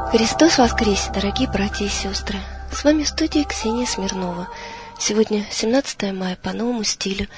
Христос воскресе, дорогие братья и сестры! С вами в студии Ксения Смирнова. Сегодня 17 мая по новому стилю,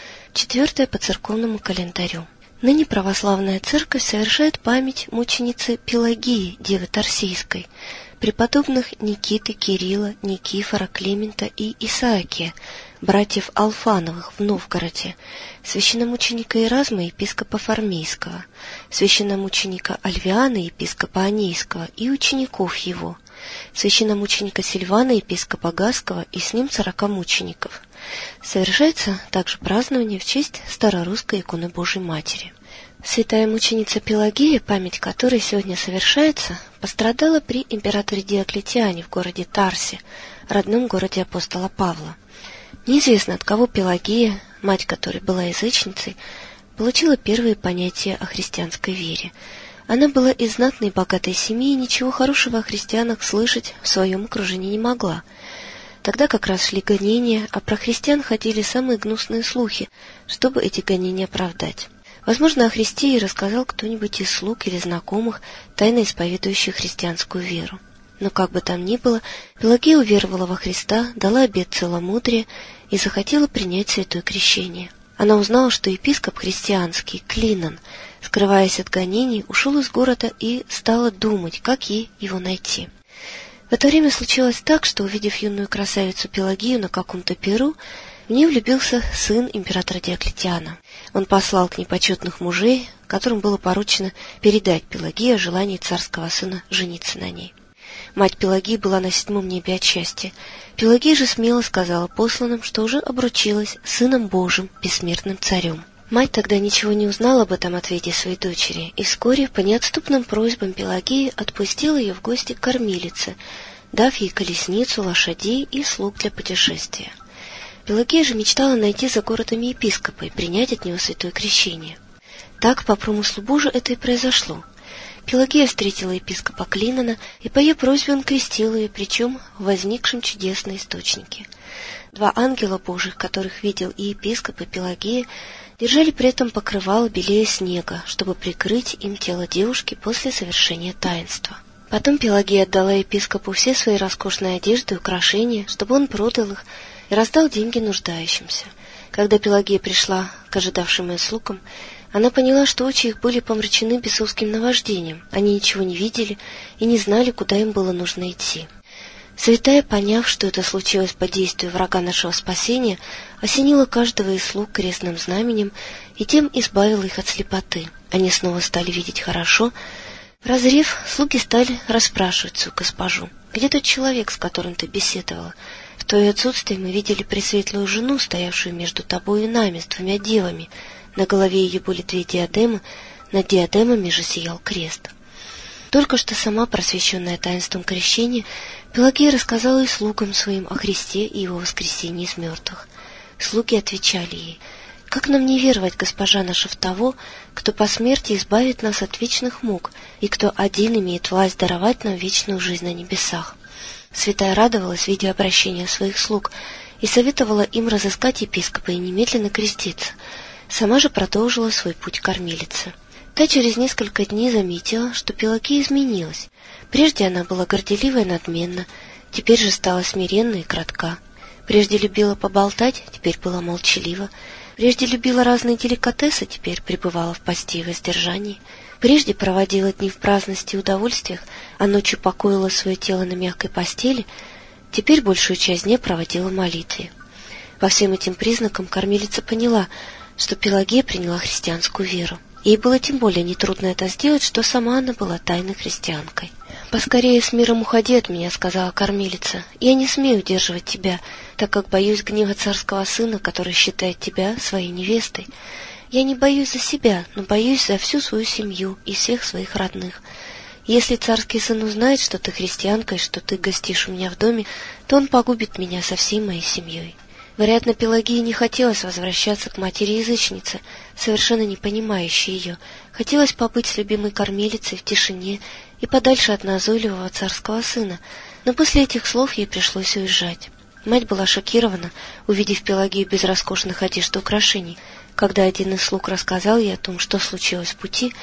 4 по церковному календарю. Ныне православная церковь совершает память мученицы Пелагии, девы Тарсийской, преподобных Никиты, Кирилла, Никифора, Климента и Исаакия, братьев Алфановых в Новгороде, священномученика Иразма, епископа Формейского, священномученика Альвиана, епископа Анейского и учеников его, священномученика Сильвана, епископа Гасского и с ним 40 мучеников. Совершается также празднование в честь старорусской иконы Божией Матери. Святая мученица Пелагия, память которой сегодня совершается, пострадала при императоре Диоклетиане в городе Тарсе, родном городе апостола Павла. Неизвестно, от кого Пелагия, мать которой была язычницей, получила первые понятия о христианской вере. Она была из знатной и богатой семьи и ничего хорошего о христианах слышать в своем окружении не могла. Тогда как раз шли гонения, а про христиан ходили самые гнусные слухи, чтобы эти гонения оправдать. Возможно, о Христе ей рассказал кто-нибудь из слуг или знакомых, тайно исповедующих христианскую веру. Но как бы там ни было, Пелагия уверовала во Христа, дала обет целомудрия и захотела принять святое крещение. Она узнала, что епископ христианский, Клинон, скрываясь от гонений, ушел из города и стала думать, как ей его найти. В это время случилось так, что, увидев юную красавицу Пелагию на каком-то пиру, в нее влюбился сын императора Диоклетиана. Он послал к ней почетных мужей, которым было поручено передать Пелагии о желании царского сына жениться на ней. Мать Пелагии была на 7-м небе от счастья. Пелагия же смело сказала посланным, что уже обручилась с Сыном Божиим, бессмертным царем. Мать тогда ничего не узнала об этом ответе своей дочери, и вскоре, по неотступным просьбам Пелагии, отпустила ее в гости к кормилице, дав ей колесницу, лошадей и слуг для путешествия. Пелагия же мечтала найти за городом епископа и принять от него святое крещение. Так, по промыслу Божию, это и произошло. Пелагия встретила епископа Клинона, и по ее просьбе он крестил ее, причем в возникшем чудесном источнике. 2 ангела Божьих, которых видел и епископ, и Пелагия, держали при этом покрывало белее снега, чтобы прикрыть им тело девушки после совершения таинства. Потом Пелагия отдала епископу все свои роскошные одежды и украшения, чтобы он продал их и раздал деньги нуждающимся. Когда Пелагия пришла к ожидавшим ее слугам, она поняла, что очи их были помрачены бесовским наваждением, они ничего не видели и не знали, куда им было нужно идти. Святая, поняв, что это случилось под действием врага нашего спасения, осенила каждого из слуг крестным знаменем и тем избавила их от слепоты. Они снова стали видеть хорошо. Прозрев, слуги стали расспрашивать свою госпожу: «Где тот человек, с которым ты беседовала? В твое отсутствие мы видели пресветлую жену, стоявшую между тобой и нами, с 2 девами. На голове ее были 2 диадемы, над диадемами же сиял крест». Только что сама, просвещенная таинством крещения, Пелагия рассказала и слугам своим о Христе и его воскресении из мертвых. Слуги отвечали ей: «Как нам не веровать, госпожа наша, в того, кто по смерти избавит нас от вечных мук и кто один имеет власть даровать нам вечную жизнь на небесах?» Святая радовалась, видя обращение своих слуг, и советовала им разыскать епископа и немедленно креститься. Сама же продолжила свой путь к кормилице. Та через несколько дней заметила, что Пелагия изменилась. Прежде она была горделива и надменна, теперь же стала смиренна и кратка. Прежде любила поболтать, теперь была молчалива. Прежде любила разные деликатесы, теперь пребывала в посте и воздержании. Прежде проводила дни в праздности и удовольствиях, а ночью покоила свое тело на мягкой постели, теперь большую часть дня проводила в молитве. По всем этим признакам кормилица поняла, что Пелагия приняла христианскую веру. Ей было тем более нетрудно это сделать, что сама она была тайной христианкой. «Поскорее с миром уходи от меня», — сказала кормилица. «Я не смею удерживать тебя, так как боюсь гнева царского сына, который считает тебя своей невестой. Я не боюсь за себя, но боюсь за всю свою семью и всех своих родных. Если царский сын узнает, что ты христианка и что ты гостишь у меня в доме, то он погубит меня со всей моей семьей». Вероятно, Пелагии не хотелось возвращаться к матери-язычнице, совершенно не понимающей ее. Хотелось побыть с любимой кормилицей в тишине и подальше от назойливого царского сына, но после этих слов ей пришлось уезжать. Мать была шокирована, увидев Пелагию без роскошных одежд и украшений. Когда один из слуг рассказал ей о том, что случилось в пути,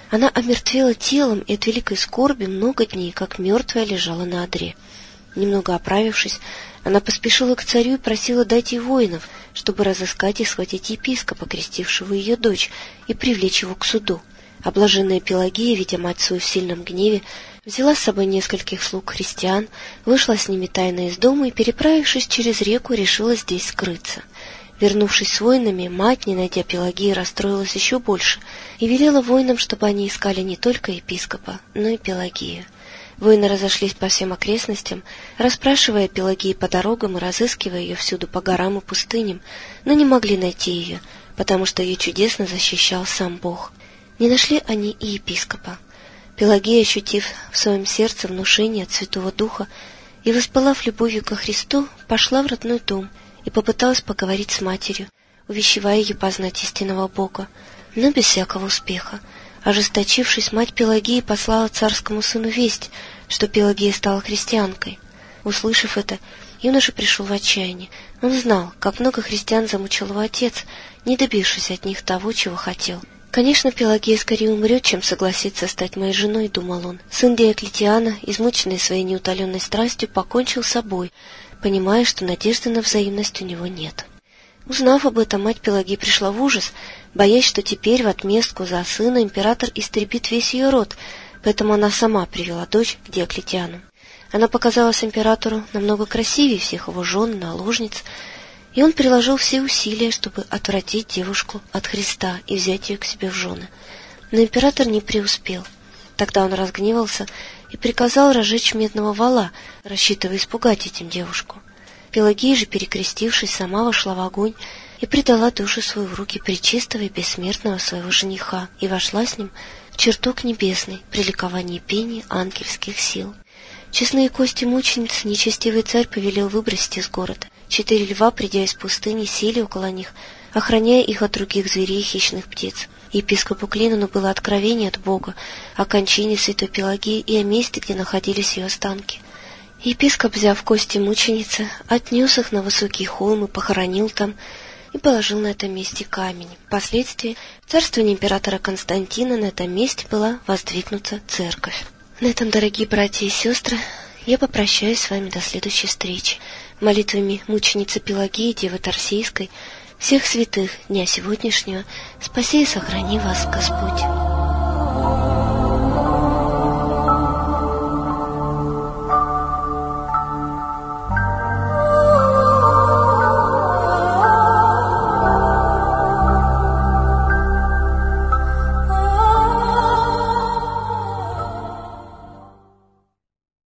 Она омертвела телом и от великой скорби много дней, как мертвая, лежала на одре. Немного оправившись, она поспешила к царю и просила дать ей воинов, чтобы разыскать и схватить епископа, крестившего ее дочь, и привлечь его к суду. А блаженная Пелагея, видя мать свою в сильном гневе, взяла с собой нескольких слуг христиан, вышла с ними тайно из дома и, переправившись через реку, решила здесь скрыться. Вернувшись с воинами, мать, не найдя Пелагеи, расстроилась еще больше и велела воинам, чтобы они искали не только епископа, но и Пелагею. Воины разошлись по всем окрестностям, расспрашивая Пелагею по дорогам и разыскивая ее всюду по горам и пустыням, но не могли найти ее, потому что ее чудесно защищал сам Бог. Не нашли они и епископа. Пелагея, ощутив в своем сердце внушение от Святого Духа и воспылав любовью ко Христу, пошла в родной дом и попыталась поговорить с матерью, увещевая ее познать истинного Бога, но без всякого успеха. Ожесточившись, мать Пелагеи послала царскому сыну весть, что Пелагея стала христианкой. Услышав это, юноша пришел в отчаяние. Он знал, как много христиан замучил его отец, не добившись от них того, чего хотел. «Конечно, Пелагея скорее умрет, чем согласится стать моей женой», — думал он. Сын Диоклетиана, измученный своей неутоленной страстью, покончил с собой, понимая, что надежды на взаимность у него нет. Узнав об этом, мать Пелагеи пришла в ужас, боясь, что теперь в отместку за сына император истребит весь ее род, поэтому она сама привела дочь к Диоклетиану. Она показалась императору намного красивее всех его жен и наложниц, и он приложил все усилия, чтобы отвратить девушку от Христа и взять ее к себе в жены. Но император не преуспел. Тогда он разгневался и приказал разжечь медного вола, рассчитывая испугать этим девушку. Пелагея же, перекрестившись, сама вошла в огонь и предала душу свою в руки пречистого и бессмертного своего жениха и вошла с ним в чертог небесный при ликовании пения ангельских сил. Честные кости мучениц нечестивый царь повелел выбросить из города. 4 льва, придя из пустыни, сели около них, охраняя их от других зверей и хищных птиц. Епископу Клинону было откровение от Бога о кончине святой Пелагеи и о месте, где находились ее останки. Епископ, взяв кости мученицы, отнес их на высокий холм и похоронил там, и положил на этом месте камень. Впоследствии, в царствовании императора Константина, на этом месте была воздвигнута церковь. На этом, дорогие братья и сестры, я попрощаюсь с вами до следующей встречи. Молитвами мученицы Пелагеи, Девы Тарсийской, всех святых дня сегодняшнего, спаси и сохрани вас, Господь.